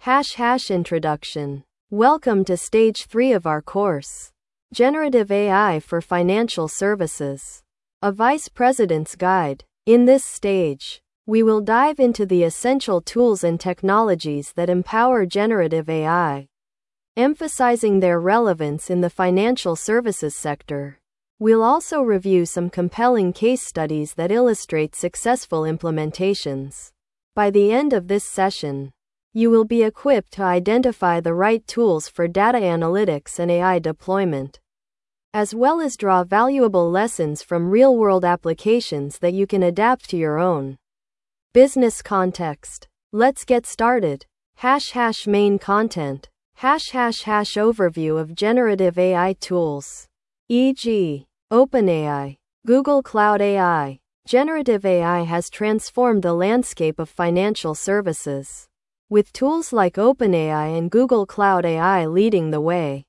Introduction. Welcome to Stage 3 of our course, Generative AI for Financial Services, a Vice President's Guide. In this stage, we will dive into the essential tools and technologies that empower generative AI, emphasizing their relevance in the financial services sector. We'll also review some compelling case studies that illustrate successful implementations. By the end of this session, you will be equipped to identify the right tools for data analytics and AI deployment, as well as draw valuable lessons from real-world applications that you can adapt to your own business context. Let's get started. Main content. Overview of generative AI tools, e.g., OpenAI, Google Cloud AI. Generative AI has transformed the landscape of financial services, with tools like OpenAI and Google Cloud AI leading the way.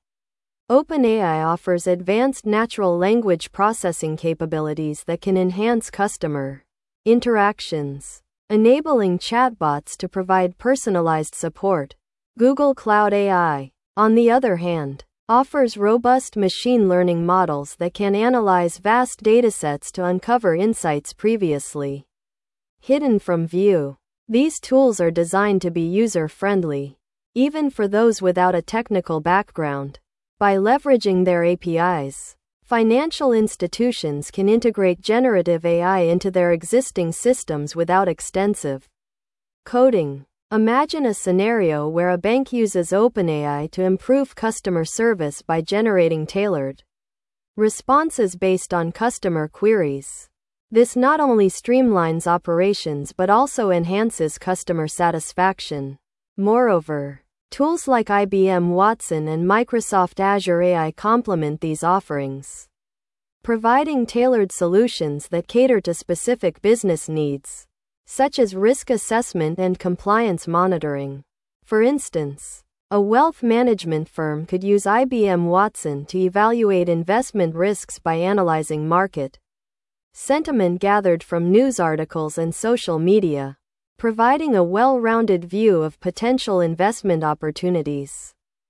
OpenAI offers advanced natural language processing capabilities that can enhance customer interactions, enabling chatbots to provide personalized support. Google Cloud AI, on the other hand, offers robust machine learning models that can analyze vast datasets to uncover insights previously hidden from view. These tools are designed to be user-friendly, even for those without a technical background. By leveraging their APIs, financial institutions can integrate generative AI into their existing systems without extensive coding. Imagine a scenario where a bank uses OpenAI to improve customer service by generating tailored responses based on customer queries. This not only streamlines operations but also enhances customer satisfaction. Moreover, tools like IBM Watson and Microsoft Azure AI complement these offerings, providing tailored solutions that cater to specific business needs, such as risk assessment and compliance monitoring. For instance, a wealth management firm could use IBM Watson to evaluate investment risks by analyzing market sentiment gathered from news articles and social media, providing a well-rounded view of potential investment opportunities.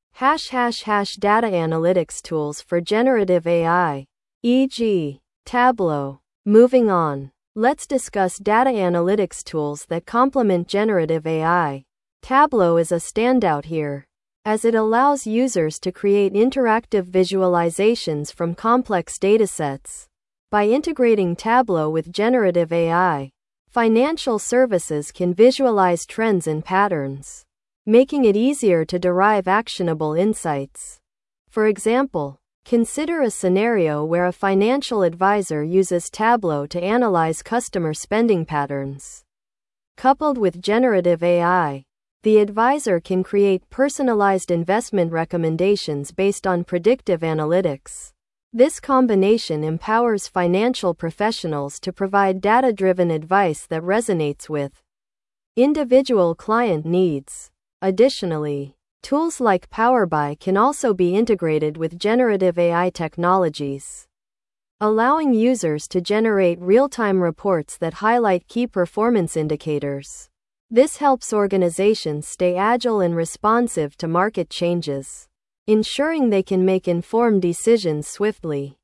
Data analytics tools for generative AI, e.g., Tableau. Moving on, let's discuss data analytics tools that complement generative AI. Tableau is a standout here, as it allows users to create interactive visualizations from complex datasets. By integrating Tableau with generative AI, financial services can visualize trends and patterns, making it easier to derive actionable insights. For example, consider a scenario where a financial advisor uses Tableau to analyze customer spending patterns. Coupled with generative AI, the advisor can create personalized investment recommendations based on predictive analytics. This combination empowers financial professionals to provide data-driven advice that resonates with individual client needs. Additionally, tools like Power BI can also be integrated with generative AI technologies, allowing users to generate real-time reports that highlight key performance indicators. This helps organizations stay agile and responsive to market changes, ensuring they can make informed decisions swiftly.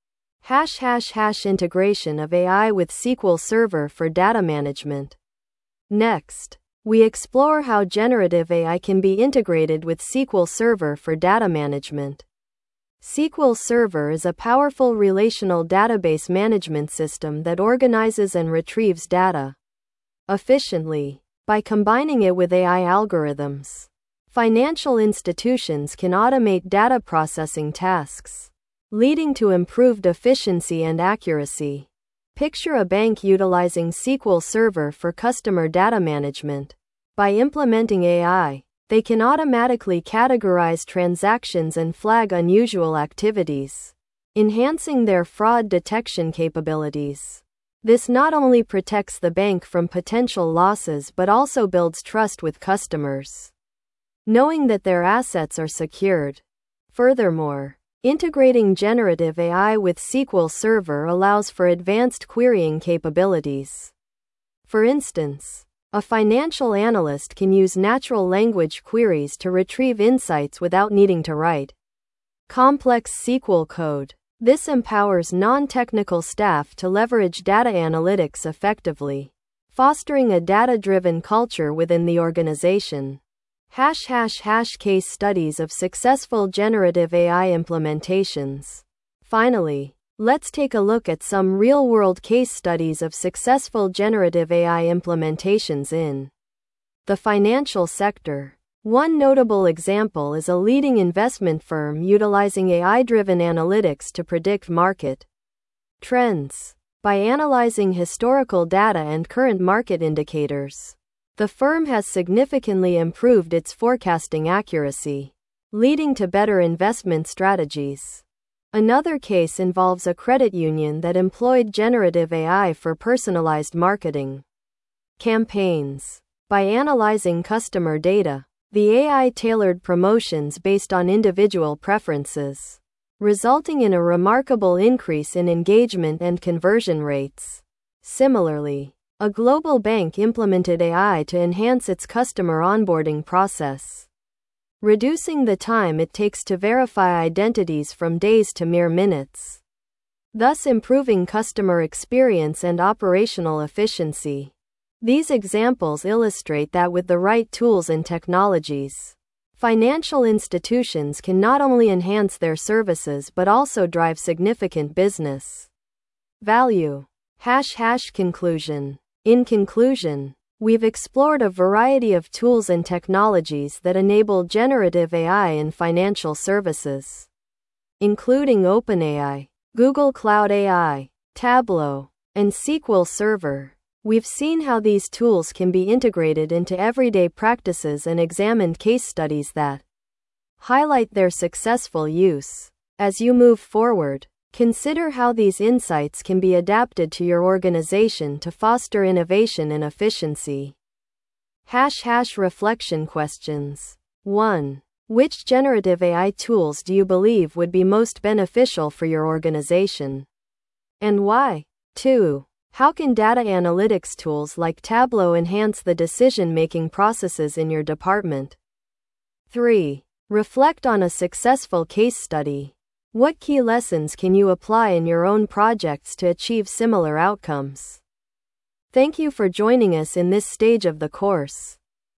Integration of AI with SQL Server for data management. Next, we explore how generative AI can be integrated with SQL Server for data management. SQL Server is a powerful relational database management system that organizes and retrieves data efficiently. By combining it with AI algorithms, financial institutions can automate data processing tasks, leading to improved efficiency and accuracy. Picture a bank utilizing SQL Server for customer data management. By implementing AI, they can automatically categorize transactions and flag unusual activities, enhancing their fraud detection capabilities. This not only protects the bank from potential losses but also builds trust with customers, knowing that their assets are secured. Furthermore, integrating generative AI with SQL Server allows for advanced querying capabilities. For instance, A financial analyst can use natural language queries to retrieve insights without needing to write complex SQL code. This empowers non-technical staff to leverage data analytics effectively, fostering a data-driven culture within the organization. Case studies of successful generative AI implementations. Finally, let's take a look at some real-world case studies of successful generative AI implementations in the financial sector. One notable example is a leading investment firm utilizing AI-driven analytics to predict market trends. By analyzing historical data and current market indicators, the firm has significantly improved its forecasting accuracy, leading to better investment strategies. Another case involves a credit union that employed generative AI for personalized marketing campaigns. By analyzing customer data, the AI tailored promotions based on individual preferences, resulting in a remarkable increase in engagement and conversion rates. Similarly, a global bank implemented AI to enhance its customer onboarding process, reducing the time it takes to verify identities from days to mere minutes, thus improving customer experience and operational efficiency. These examples illustrate that with the right tools and technologies, financial institutions can not only enhance their services but also drive significant business value. Conclusion. In conclusion, we've explored a variety of tools and technologies that enable generative AI in financial services, including OpenAI, Google Cloud AI, Tableau, and SQL Server. We've seen how these tools can be integrated into everyday practices and examined case studies that highlight their successful use. As you move forward, consider how these insights can be adapted to your organization to foster innovation and efficiency. Reflection questions. 1. Which generative AI tools do you believe would be most beneficial for your organization, and why? 2. How can data analytics tools like Tableau enhance the decision-making processes in your department? 3. Reflect on a successful case study. What key lessons can you apply in your own projects to achieve similar outcomes? Thank you for joining us in this stage of the course.